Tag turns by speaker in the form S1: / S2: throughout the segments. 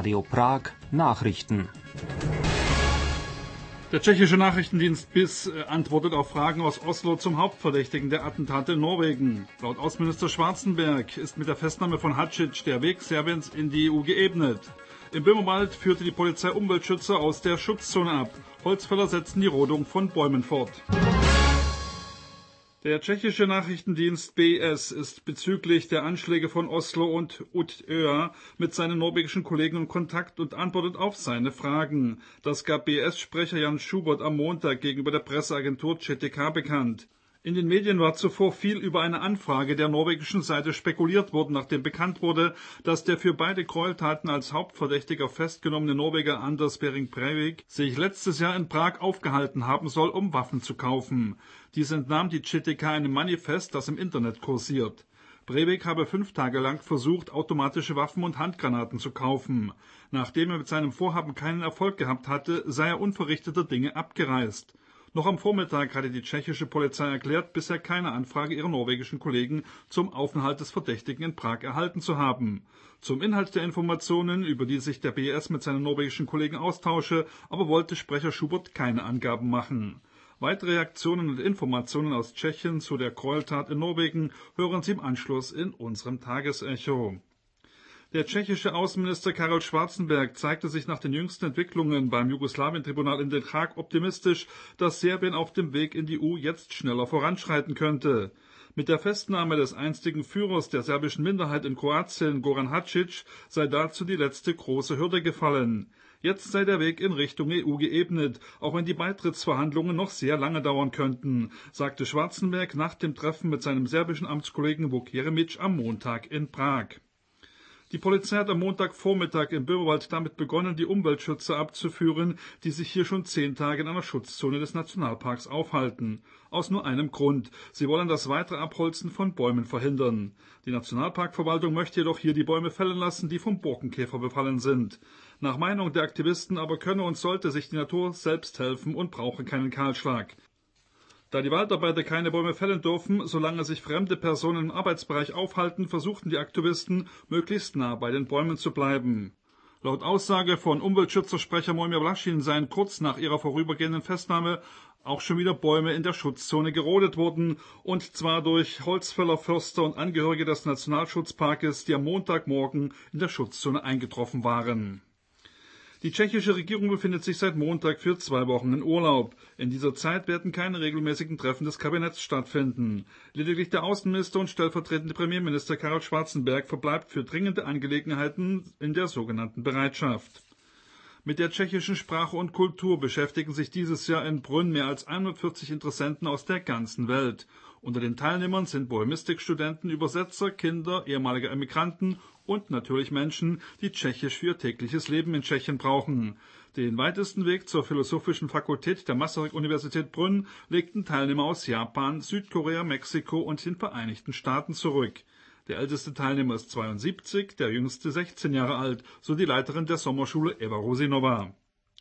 S1: Radio Prag Nachrichten.
S2: Der tschechische Nachrichtendienst BIS antwortet auf Fragen aus Oslo zum Hauptverdächtigen der Attentate in Norwegen. Laut Außenminister Schwarzenberg ist mit der Festnahme von Hadzic der Weg Serbiens in die EU geebnet. Im Böhmerwald führte die Polizei Umweltschützer aus der Schutzzone ab. Holzfäller setzen die Rodung von Bäumen fort. Der tschechische Nachrichtendienst BS ist bezüglich der Anschläge von Oslo und Utøya mit seinen norwegischen Kollegen in Kontakt und antwortet auf seine Fragen. Das gab BS-Sprecher Jan Schubert am Montag gegenüber der Presseagentur ČTK bekannt. In den Medien war zuvor viel über eine Anfrage der norwegischen Seite spekuliert worden, nachdem bekannt wurde, dass der für beide Gräueltaten als Hauptverdächtiger festgenommene Norweger Anders Behring Breivik sich letztes Jahr in Prag aufgehalten haben soll, um Waffen zu kaufen. Dies entnahm die ČTK einem Manifest, das im Internet kursiert. Breivik habe 5 Tage lang versucht, automatische Waffen und Handgranaten zu kaufen. Nachdem er mit seinem Vorhaben keinen Erfolg gehabt hatte, sei er unverrichteter Dinge abgereist. Noch am Vormittag hatte die tschechische Polizei erklärt, bisher keine Anfrage ihrer norwegischen Kollegen zum Aufenthalt des Verdächtigen in Prag erhalten zu haben. Zum Inhalt der Informationen, über die sich der BS mit seinen norwegischen Kollegen austausche, aber wollte Sprecher Schubert keine Angaben machen. Weitere Reaktionen und Informationen aus Tschechien zu der Gräueltat in Norwegen hören Sie im Anschluss in unserem Tagesecho. Der tschechische Außenminister Karel Schwarzenberg zeigte sich nach den jüngsten Entwicklungen beim Jugoslawien-Tribunal in Den Haag optimistisch, dass Serbien auf dem Weg in die EU jetzt schneller voranschreiten könnte. Mit der Festnahme des einstigen Führers der serbischen Minderheit in Kroatien, Goran Hadzic, sei dazu die letzte große Hürde gefallen. Jetzt sei der Weg in Richtung EU geebnet, auch wenn die Beitrittsverhandlungen noch sehr lange dauern könnten, sagte Schwarzenberg nach dem Treffen mit seinem serbischen Amtskollegen Vuk Jeremić am Montag in Prag. Die Polizei hat am Montagvormittag im Böhmerwald damit begonnen, die Umweltschützer abzuführen, die sich hier schon 10 Tage in einer Schutzzone des Nationalparks aufhalten. Aus nur einem Grund: Sie wollen das weitere Abholzen von Bäumen verhindern. Die Nationalparkverwaltung möchte jedoch hier die Bäume fällen lassen, die vom Borkenkäfer befallen sind. Nach Meinung der Aktivisten aber könne und sollte sich die Natur selbst helfen und brauche keinen Kahlschlag. Da die Waldarbeiter keine Bäume fällen dürfen, solange sich fremde Personen im Arbeitsbereich aufhalten, versuchten die Aktivisten, möglichst nah bei den Bäumen zu bleiben. Laut Aussage von Umweltschützersprecher Mojmir Vlaschin seien kurz nach ihrer vorübergehenden Festnahme auch schon wieder Bäume in der Schutzzone gerodet worden, und zwar durch Holzfäller, Förster und Angehörige des Nationalschutzparkes, die am Montagmorgen in der Schutzzone eingetroffen waren. Die tschechische Regierung befindet sich seit Montag für 2 Wochen in Urlaub. In dieser Zeit werden keine regelmäßigen Treffen des Kabinetts stattfinden. Lediglich der Außenminister und stellvertretende Premierminister Karel Schwarzenberg verbleibt für dringende Angelegenheiten in der sogenannten Bereitschaft. Mit der tschechischen Sprache und Kultur beschäftigen sich dieses Jahr in Brünn mehr als 140 Interessenten aus der ganzen Welt. Unter den Teilnehmern sind Bohemistikstudenten, Übersetzer, Kinder, ehemalige Emigranten und natürlich Menschen, die Tschechisch für ihr tägliches Leben in Tschechien brauchen. Den weitesten Weg zur Philosophischen Fakultät der Masaryk-Universität Brünn legten Teilnehmer aus Japan, Südkorea, Mexiko und den Vereinigten Staaten zurück. Der älteste Teilnehmer ist 72, der jüngste 16 Jahre alt, so die Leiterin der Sommerschule Eva Rosinova.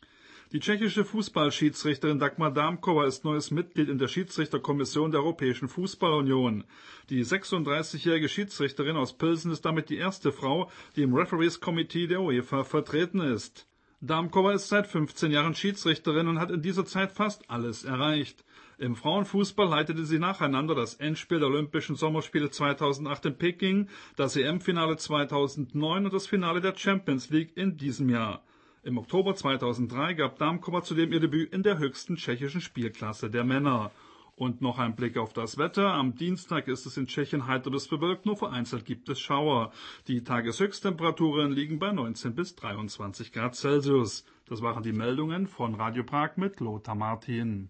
S2: Die tschechische Fußballschiedsrichterin Dagmar Dámková ist neues Mitglied in der Schiedsrichterkommission der Europäischen Fußballunion. Die 36-jährige Schiedsrichterin aus Pilsen ist damit die erste Frau, die im Referees Committee der UEFA vertreten ist. Dámková ist seit 15 Jahren Schiedsrichterin und hat in dieser Zeit fast alles erreicht. Im Frauenfußball leitete sie nacheinander das Endspiel der Olympischen Sommerspiele 2008 in Peking, das EM-Finale 2009 und das Finale der Champions League in diesem Jahr. Im Oktober 2003 gab Dámková zudem ihr Debüt in der höchsten tschechischen Spielklasse der Männer. Und noch ein Blick auf das Wetter. Am Dienstag ist es in Tschechien heiter bis bewölkt, nur vereinzelt gibt es Schauer. Die Tageshöchsttemperaturen liegen bei 19 bis 23 Grad Celsius. Das waren die Meldungen von Radio Prag mit Lothar Martin.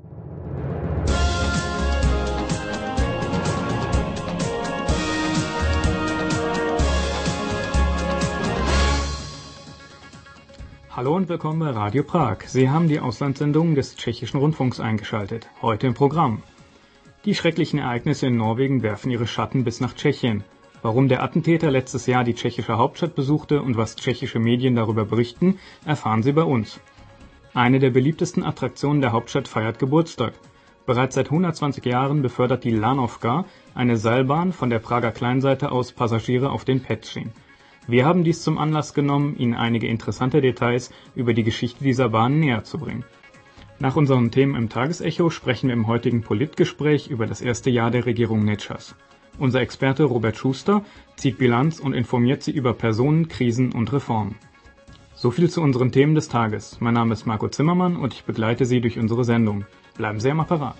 S3: Hallo und willkommen bei Radio Prag. Sie haben die Auslandssendung des tschechischen Rundfunks eingeschaltet. Heute im Programm: Die schrecklichen Ereignisse in Norwegen werfen ihre Schatten bis nach Tschechien. Warum der Attentäter letztes Jahr die tschechische Hauptstadt besuchte und was tschechische Medien darüber berichten, erfahren Sie bei uns. Eine der beliebtesten Attraktionen der Hauptstadt feiert Geburtstag. Bereits seit 120 Jahren befördert die Lanovka, eine Seilbahn, von der Prager Kleinseite aus Passagiere auf den Petschin. Wir haben dies zum Anlass genommen, Ihnen einige interessante Details über die Geschichte dieser Bahn näher zu bringen. Nach unseren Themen im Tagesecho sprechen wir im heutigen Politgespräch über das erste Jahr der Regierung Nečas. Unser Experte Robert Schuster zieht Bilanz und informiert Sie über Personen, Krisen und Reformen. So viel zu unseren Themen des Tages. Mein Name ist Marco Zimmermann und ich begleite Sie durch unsere Sendung. Bleiben Sie am Apparat.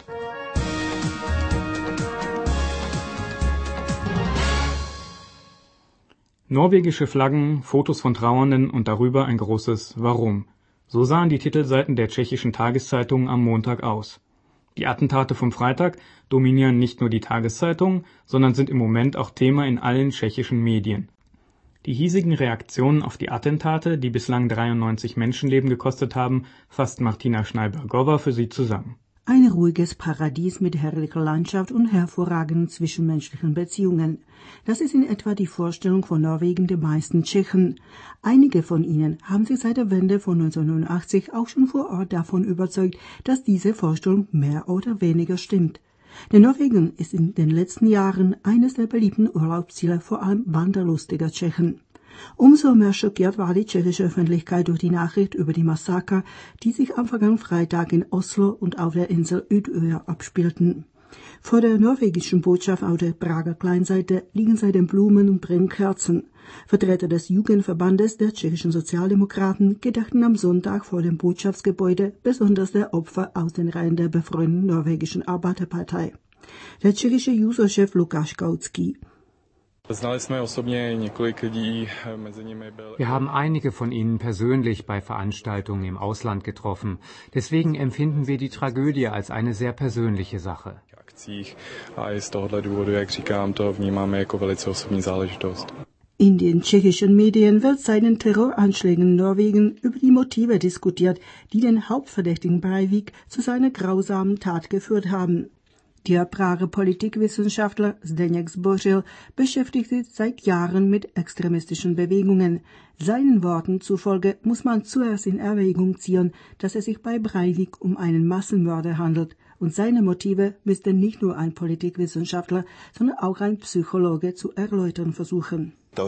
S3: Norwegische Flaggen, Fotos von Trauernden und darüber ein großes Warum. So sahen die Titelseiten der tschechischen Tageszeitungen am Montag aus. Die Attentate vom Freitag dominieren nicht nur die Tageszeitungen, sondern sind im Moment auch Thema in allen tschechischen Medien. Die hiesigen Reaktionen auf die Attentate, die bislang 93 Menschenleben gekostet haben, fasst Martina Schneiber-Gower für Sie zusammen.
S4: Ein ruhiges Paradies mit herrlicher Landschaft und hervorragenden zwischenmenschlichen Beziehungen. Das ist in etwa die Vorstellung von Norwegen der meisten Tschechen. Einige von ihnen haben sich seit der Wende von 1989 auch schon vor Ort davon überzeugt, dass diese Vorstellung mehr oder weniger stimmt. Denn Norwegen ist in den letzten Jahren eines der beliebten Urlaubsziele vor allem wanderlustiger Tschechen. Umso mehr schockiert war die tschechische Öffentlichkeit durch die Nachricht über die Massaker, die sich am vergangenen Freitag in Oslo und auf der Insel Utøya abspielten. Vor der norwegischen Botschaft auf der Prager Kleinseite liegen seitdem Blumen und brennen Kerzen. Vertreter des Jugendverbandes der tschechischen Sozialdemokraten gedachten am Sonntag vor dem Botschaftsgebäude besonders der Opfer aus den Reihen der befreundeten norwegischen Arbeiterpartei. Der tschechische Juso-Chef Lukáš Kautsky:
S1: Wir haben einige von ihnen persönlich bei Veranstaltungen im Ausland getroffen. Deswegen empfinden wir die Tragödie als eine sehr persönliche Sache.
S4: In den tschechischen Medien wird seit den Terroranschlägen in Norwegen über die Motive diskutiert, die den Hauptverdächtigen Breivik zu seiner grausamen Tat geführt haben. Der Prager Politikwissenschaftler Zdeněk Zbořil beschäftigt sich seit Jahren mit extremistischen Bewegungen. Seinen Worten zufolge muss man zuerst in Erwägung ziehen, dass es sich bei Breivik um einen Massenmörder handelt, und seine Motive müsste nicht nur ein Politikwissenschaftler, sondern auch ein Psychologe zu erläutern versuchen.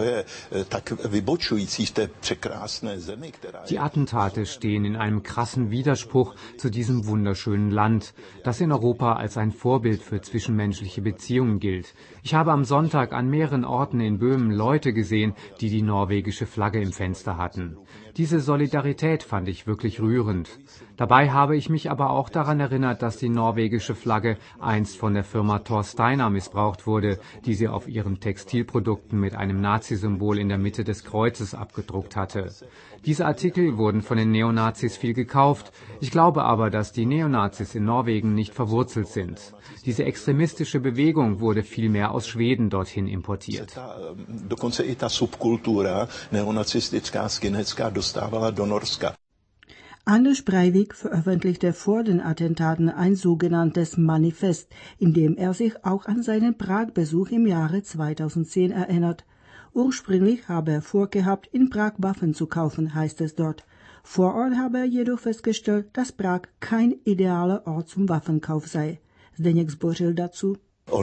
S1: Die Attentate stehen in einem krassen Widerspruch zu diesem wunderschönen Land, das in Europa als ein Vorbild für zwischenmenschliche Beziehungen gilt. Ich habe am Sonntag an mehreren Orten in Böhmen Leute gesehen, die die norwegische Flagge im Fenster hatten. Diese Solidarität fand ich wirklich rührend. Dabei habe ich mich aber auch daran erinnert, dass die norwegische Flagge einst von der Firma Thor Steiner missbraucht wurde, die sie auf ihren Textilprodukten mit einem Nazi-Symbol in der Mitte des Kreuzes abgedruckt hatte. Diese Artikel wurden von den Neonazis viel gekauft. Ich glaube aber, dass die Neonazis in Norwegen nicht verwurzelt sind. Diese extremistische Bewegung wurde vielmehr aus Schweden dorthin importiert.
S4: Anders Breivik veröffentlichte vor den Attentaten ein sogenanntes Manifest, in dem er sich auch an seinen Prag-Besuch im Jahre 2010 erinnert. Ursprünglich habe er vorgehabt, in Prag Waffen zu kaufen, heißt es dort. Vor Ort habe er jedoch festgestellt, dass Prag kein idealer Ort zum Waffenkauf sei. Zdeněk Zbořil dazu: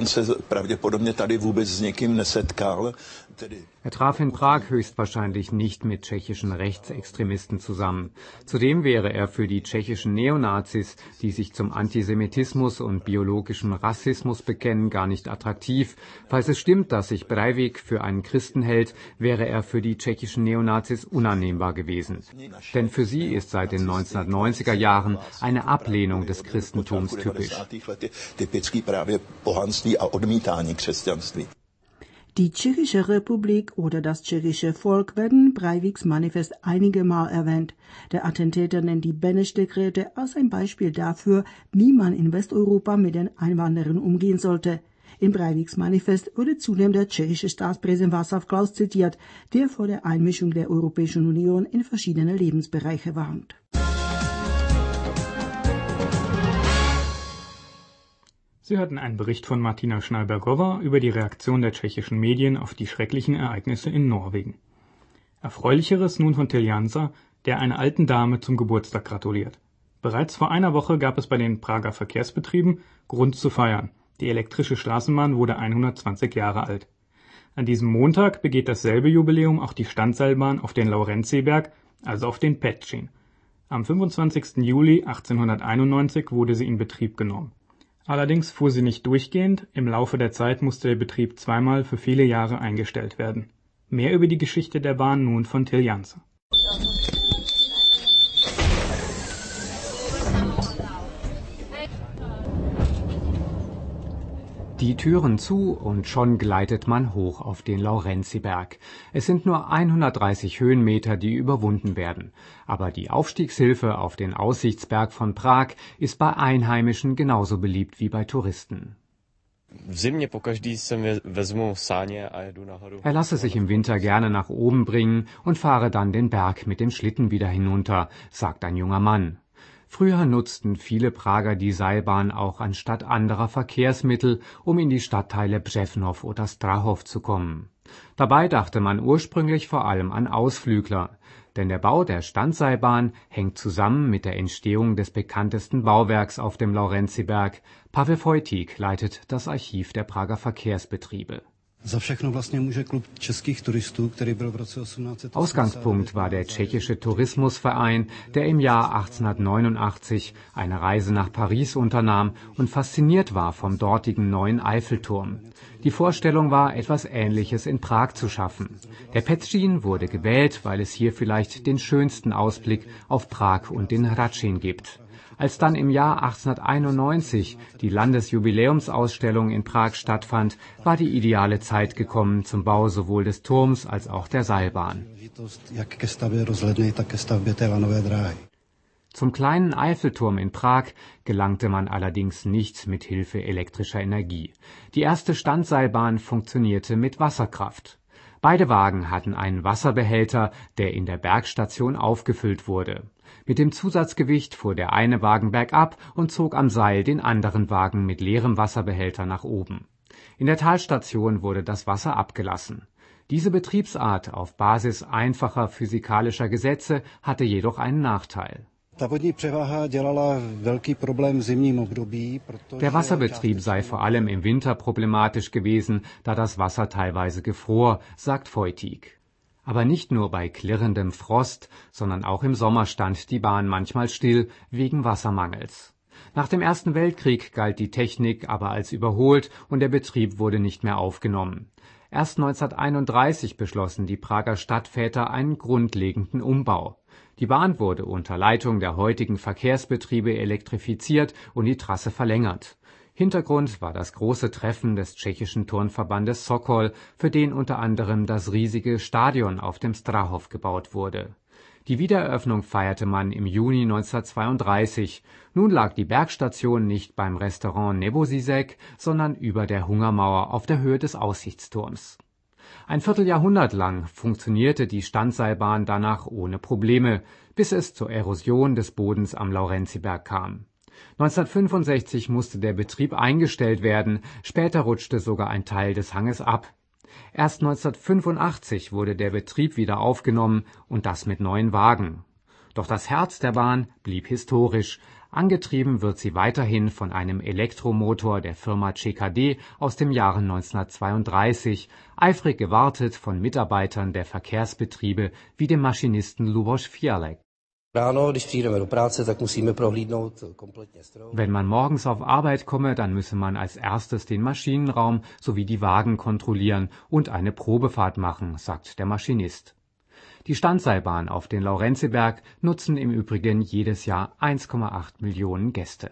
S1: Er traf in Prag höchstwahrscheinlich nicht mit tschechischen Rechtsextremisten zusammen. Zudem wäre er für die tschechischen Neonazis, die sich zum Antisemitismus und biologischen Rassismus bekennen, gar nicht attraktiv. Falls es stimmt, dass sich Breivik für einen Christen hält, wäre er für die tschechischen Neonazis unannehmbar gewesen. Denn für sie ist seit den 1990er Jahren eine Ablehnung des Christentums typisch.
S4: Die Tschechische Republik oder das tschechische Volk werden Breiviks Manifest einige Mal erwähnt. Der Attentäter nennt die Beneš-Dekrete als ein Beispiel dafür, wie man in Westeuropa mit den Einwanderern umgehen sollte. In Breiviks Manifest wurde zudem der tschechische Staatspräsident Václav Klaus zitiert, der vor der Einmischung der Europäischen Union in verschiedene Lebensbereiche warnt.
S3: Sie hörten einen Bericht von Martina Schneiber-Gower über die Reaktion der tschechischen Medien auf die schrecklichen Ereignisse in Norwegen. Erfreulicheres nun von Till Jansa, der einer alten Dame zum Geburtstag gratuliert. Bereits vor einer Woche gab es bei den Prager Verkehrsbetrieben Grund zu feiern. Die elektrische Straßenbahn wurde 120 Jahre alt. An diesem Montag begeht dasselbe Jubiläum auch die Standseilbahn auf den Laurenziberg, also auf den Petschin. Am 25. Juli 1891 wurde sie in Betrieb genommen. Allerdings fuhr sie nicht durchgehend, im Laufe der Zeit musste der Betrieb zweimal für viele Jahre eingestellt werden. Mehr über die Geschichte der Bahn nun von Till Janse.
S1: Die Türen zu und schon gleitet man hoch auf den Laurenziberg. Es sind nur 130 Höhenmeter, die überwunden werden. Aber die Aufstiegshilfe auf den Aussichtsberg von Prag ist bei Einheimischen genauso beliebt wie bei Touristen. Er lasse sich im Winter gerne nach oben bringen und fahre dann den Berg mit dem Schlitten wieder hinunter, sagt ein junger Mann. Früher nutzten viele Prager die Seilbahn auch anstatt anderer Verkehrsmittel, um in die Stadtteile Břevnov oder Strahov zu kommen. Dabei dachte man ursprünglich vor allem an Ausflügler, denn der Bau der Standseilbahn hängt zusammen mit der Entstehung des bekanntesten Bauwerks auf dem Laurenziberg. Pavel Vojtík leitet das Archiv der Prager Verkehrsbetriebe. Ausgangspunkt war der tschechische Tourismusverein, der im Jahr 1889 eine Reise nach Paris unternahm und fasziniert war vom dortigen neuen Eiffelturm. Die Vorstellung war, etwas Ähnliches in Prag zu schaffen. Der Petschin wurde gewählt, weil es hier vielleicht den schönsten Ausblick auf Prag und den Hradschin gibt. Als dann im Jahr 1891 die Landesjubiläumsausstellung in Prag stattfand, war die ideale Zeit gekommen zum Bau sowohl des Turms als auch der Seilbahn. Zum kleinen Eiffelturm in Prag gelangte man allerdings nicht mit Hilfe elektrischer Energie. Die erste Standseilbahn funktionierte mit Wasserkraft. Beide Wagen hatten einen Wasserbehälter, der in der Bergstation aufgefüllt wurde. Mit dem Zusatzgewicht fuhr der eine Wagen bergab und zog am Seil den anderen Wagen mit leerem Wasserbehälter nach oben. In der Talstation wurde das Wasser abgelassen. Diese Betriebsart auf Basis einfacher physikalischer Gesetze hatte jedoch einen Nachteil. Der Wasserbetrieb sei vor allem im Winter problematisch gewesen, da das Wasser teilweise gefror, sagt Vojtík. Aber nicht nur bei klirrendem Frost, sondern auch im Sommer stand die Bahn manchmal still wegen Wassermangels. Nach dem Ersten Weltkrieg galt die Technik aber als überholt und der Betrieb wurde nicht mehr aufgenommen. Erst 1931 beschlossen die Prager Stadtväter einen grundlegenden Umbau. Die Bahn wurde unter Leitung der heutigen Verkehrsbetriebe elektrifiziert und die Trasse verlängert. Hintergrund war das große Treffen des tschechischen Turnverbandes Sokol, für den unter anderem das riesige Stadion auf dem Strahov gebaut wurde. Die Wiedereröffnung feierte man im Juni 1932. Nun lag die Bergstation nicht beim Restaurant Nebozizek, sondern über der Hungermauer auf der Höhe des Aussichtsturms. Ein Vierteljahrhundert lang funktionierte die Standseilbahn danach ohne Probleme, bis es zur Erosion des Bodens am Laurenziberg kam. 1965 musste der Betrieb eingestellt werden, später rutschte sogar ein Teil des Hanges ab. Erst 1985 wurde der Betrieb wieder aufgenommen und das mit neuen Wagen. Doch das Herz der Bahn blieb historisch. Angetrieben wird sie weiterhin von einem Elektromotor der Firma ČKD aus dem Jahre 1932, eifrig gewartet von Mitarbeitern der Verkehrsbetriebe wie dem Maschinisten Luboš Fialek. Wenn man morgens auf Arbeit komme, dann müsse man als erstes den Maschinenraum sowie die Wagen kontrollieren und eine Probefahrt machen, sagt der Maschinist. Die Standseilbahn auf den Laurenziberg nutzen im Übrigen jedes Jahr 1,8 Millionen Gäste.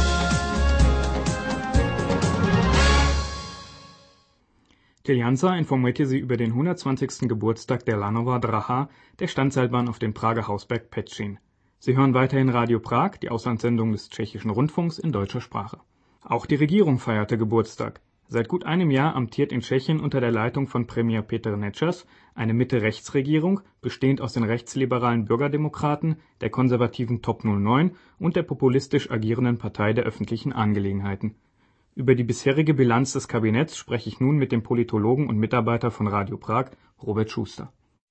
S3: Till Janse informierte Sie über den 120. Geburtstag der Lanova Dráha, der Standseilbahn auf dem Prager Hausberg Petschin. Sie hören weiterhin Radio Prag, die Auslandssendung des tschechischen Rundfunks in deutscher Sprache. Auch die Regierung feierte Geburtstag. Seit gut einem Jahr amtiert in Tschechien unter der Leitung von Premier Petr Nečas eine Mitte-Rechts-Regierung, bestehend aus den rechtsliberalen Bürgerdemokraten, der konservativen Top 09 und der populistisch agierenden Partei der öffentlichen Angelegenheiten. Über die bisherige Bilanz des Kabinetts spreche ich nun mit dem Politologen und Mitarbeiter von Radio Prag, Robert Schuster.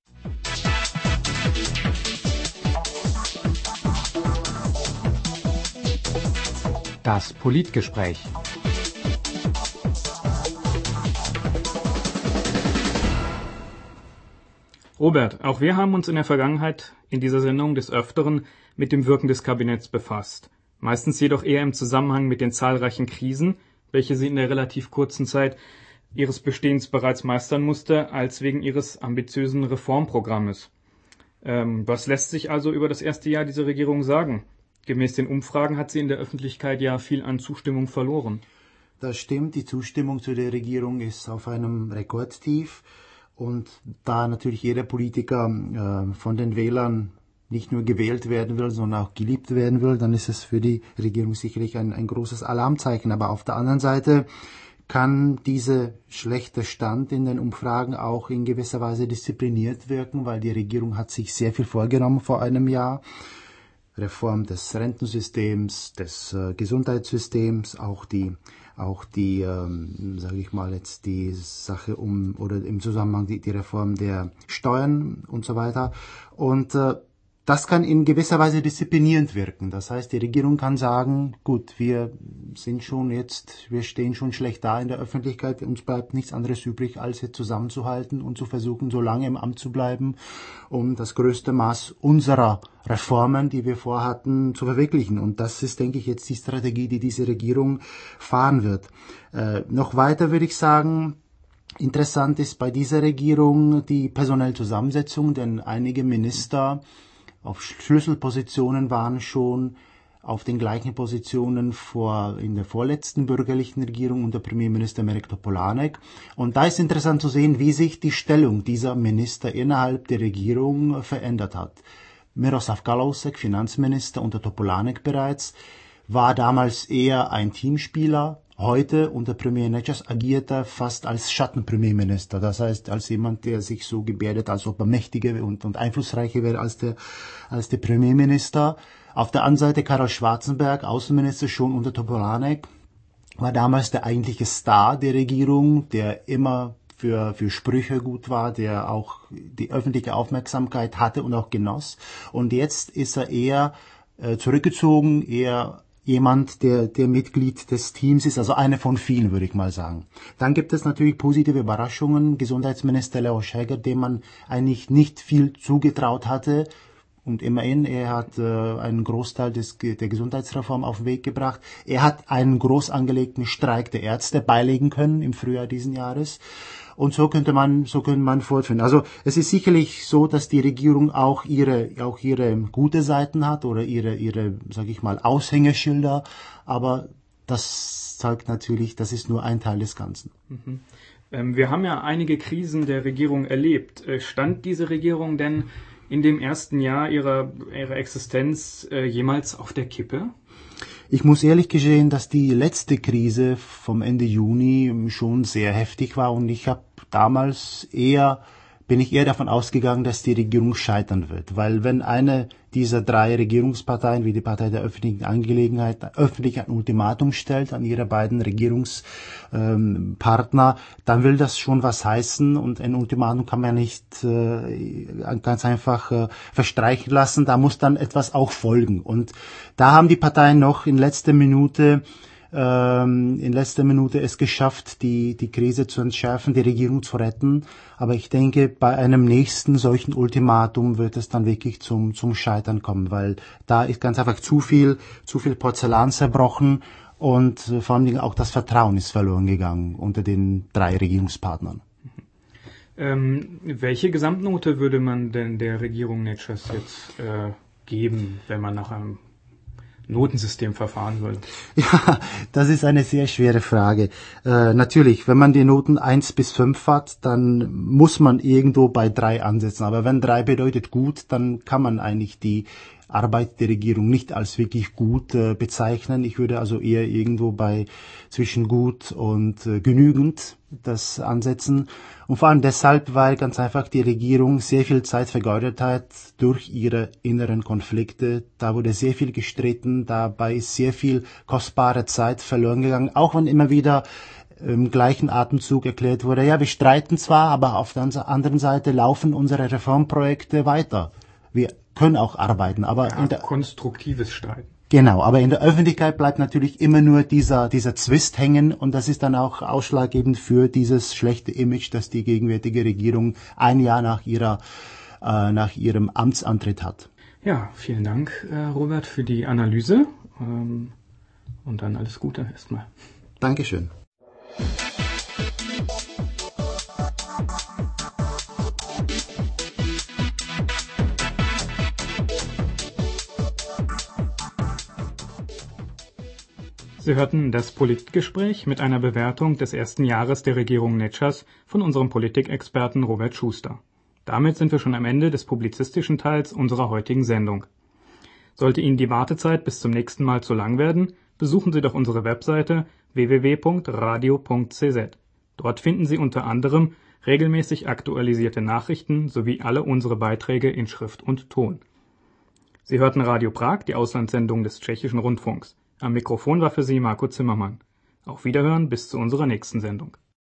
S1: Das Politgespräch.
S3: Robert, auch wir haben uns in der Vergangenheit in dieser Sendung des Öfteren mit dem Wirken des Kabinetts befasst. Meistens jedoch eher im Zusammenhang mit den zahlreichen Krisen, welche sie in der relativ kurzen Zeit ihres Bestehens bereits meistern musste, als wegen ihres ambitiösen Reformprogrammes. Was lässt sich also über das erste Jahr dieser Regierung sagen? Gemäß den Umfragen hat sie in der Öffentlichkeit ja viel an Zustimmung verloren.
S5: Das stimmt, die Zustimmung zu der Regierung ist auf einem Rekordtief. Und da natürlich jeder Politiker von den Wählern nicht nur gewählt werden will, sondern auch geliebt werden will, dann ist es für die Regierung sicherlich ein großes Alarmzeichen. Aber auf der anderen Seite kann dieser schlechte Stand in den Umfragen auch in gewisser Weise diszipliniert wirken, weil die Regierung hat sich sehr viel vorgenommen vor einem Jahr. Reform des Rentensystems, des Gesundheitssystems, auch die sage ich mal jetzt die Sache oder im Zusammenhang die Reform der Steuern und so weiter. Und das kann in gewisser Weise disziplinierend wirken. Das heißt, die Regierung kann sagen, gut, wir stehen schon schlecht da in der Öffentlichkeit, uns bleibt nichts anderes übrig, als jetzt zusammenzuhalten und zu versuchen, so lange im Amt zu bleiben, um das größte Maß unserer Reformen, die wir vorhatten, zu verwirklichen. Und das ist, denke ich, jetzt die Strategie, die diese Regierung fahren wird. Noch weiter würde ich sagen, interessant ist bei dieser Regierung die personelle Zusammensetzung, denn einige Minister auf Schlüsselpositionen waren schon auf den gleichen Positionen in der vorletzten bürgerlichen Regierung unter Premierminister Mirek Topolánek. Und da ist interessant zu sehen, wie sich die Stellung dieser Minister innerhalb der Regierung verändert hat. Miroslav Kalousek, Finanzminister unter Topolánek bereits, war damals eher ein Teamspieler. Heute unter Premier Nečas agiert er fast als Schattenpremierminister. Das heißt, als jemand, der sich so gebärdet, als ob er mächtiger und einflussreicher wäre als der Premierminister. Auf der anderen Seite Karel Schwarzenberg, Außenminister schon unter Topolánek, war damals der eigentliche Star der Regierung, der immer für Sprüche gut war, der auch die öffentliche Aufmerksamkeit hatte und auch genoss. Und jetzt ist er eher zurückgezogen, eher jemand, der Mitglied des Teams ist, also einer von vielen, würde ich mal sagen. Dann gibt es natürlich positive Überraschungen. Gesundheitsminister Leoš Heger, dem man eigentlich nicht viel zugetraut hatte. Und immerhin, er hat einen Großteil der Gesundheitsreform auf den Weg gebracht. Er hat einen groß angelegten Streik der Ärzte beilegen können im Frühjahr diesen Jahres. Und so könnte man fortführen. Also es ist sicherlich so, dass die Regierung auch ihre gute Seiten hat oder ihre, sage ich mal, Aushängeschilder. Aber das zeigt natürlich, das ist nur ein Teil des Ganzen.
S3: Mhm. Wir haben ja einige Krisen der Regierung erlebt. Stand diese Regierung denn in dem ersten Jahr ihrer Existenz jemals auf der Kippe?
S5: Ich muss ehrlich gestehen, dass die letzte Krise vom Ende Juni schon sehr heftig war und bin ich eher davon ausgegangen, dass die Regierung scheitern wird. Weil wenn eine dieser drei Regierungsparteien, wie die Partei der öffentlichen Angelegenheit, öffentlich ein Ultimatum stellt an ihre beiden Regierungspartner, dann will das schon was heißen und ein Ultimatum kann man nicht ganz einfach verstreichen lassen, da muss dann etwas auch folgen. Und da haben die Parteien noch in letzter Minute es geschafft, die Krise zu entschärfen, die Regierung zu retten. Aber ich denke, bei einem nächsten solchen Ultimatum wird es dann wirklich zum Scheitern kommen, weil da ist ganz einfach zu viel Porzellan zerbrochen und vor allem auch das Vertrauen ist verloren gegangen unter den drei Regierungspartnern.
S3: Welche Gesamtnote würde man denn der Regierung Nečas jetzt geben, wenn man nach einem Notensystem verfahren will?
S5: Ja, das ist eine sehr schwere Frage. Natürlich, wenn man die Noten 1 bis 5 hat, dann muss man irgendwo bei 3 ansetzen. Aber wenn 3 bedeutet gut, dann kann man eigentlich die Arbeit der Regierung nicht als wirklich gut bezeichnen. Ich würde also eher irgendwo zwischen gut und genügend das ansetzen. Und vor allem deshalb, weil ganz einfach die Regierung sehr viel Zeit vergeudet hat durch ihre inneren Konflikte. Da wurde sehr viel gestritten, dabei ist sehr viel kostbare Zeit verloren gegangen, auch wenn immer wieder im gleichen Atemzug erklärt wurde, ja, wir streiten zwar, aber auf der anderen Seite laufen unsere Reformprojekte weiter. Wir können auch arbeiten, aber
S3: konstruktives Streiten.
S5: Genau, aber in der Öffentlichkeit bleibt natürlich immer nur dieser Zwist hängen und das ist dann auch ausschlaggebend für dieses schlechte Image, das die gegenwärtige Regierung ein Jahr nach ihrer nach ihrem Amtsantritt hat.
S3: Ja, vielen Dank, Robert, für die Analyse. Und dann alles Gute erstmal.
S5: Dankeschön.
S3: Sie hörten das Politgespräch mit einer Bewertung des ersten Jahres der Regierung Nečas von unserem Politikexperten Robert Schuster. Damit sind wir schon am Ende des publizistischen Teils unserer heutigen Sendung. Sollte Ihnen die Wartezeit bis zum nächsten Mal zu lang werden, besuchen Sie doch unsere Webseite www.radio.cz. Dort finden Sie unter anderem regelmäßig aktualisierte Nachrichten sowie alle unsere Beiträge in Schrift und Ton. Sie hörten Radio Prag, die Auslandssendung des Tschechischen Rundfunks. Am Mikrofon war für Sie Marco Zimmermann. Auf Wiederhören bis zu unserer nächsten Sendung.